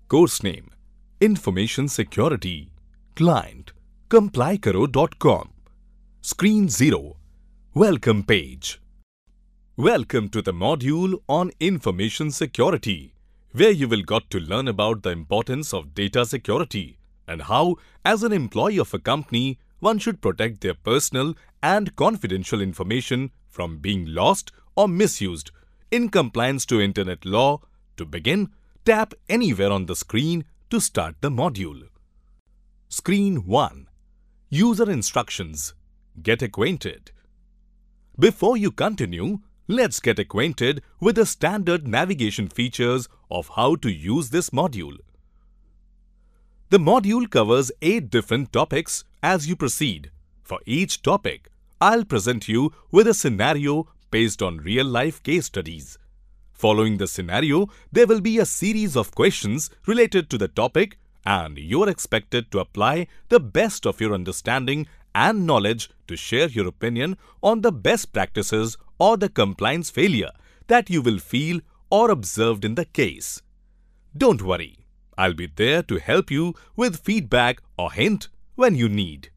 Course name: Information Security. Client: complycaro.com. Screen 0. Welcome page. Welcome to the module on Information Security, where you will got to learn about the importance of data security and how, as an employee of a company, one should protect their personal and confidential information from being lost or misused in compliance to Internet law. To begin, tap anywhere on the screen to start the module. Screen 1. User Instructions. Get acquainted. Before you continue, let's get acquainted with the standard navigation features of how to use this module. The module covers 8 different topics. As you proceed, for each topic, I'll present you with a scenario based on real-life case studies. Following the scenario, there will be a series of questions related to the topic, and you're expected to apply the best of your understanding and knowledge to share your opinion on the best practices or the compliance failure that you will feel or observed in the case. Don't worry, I'll be there to help you with feedback or hint when you need.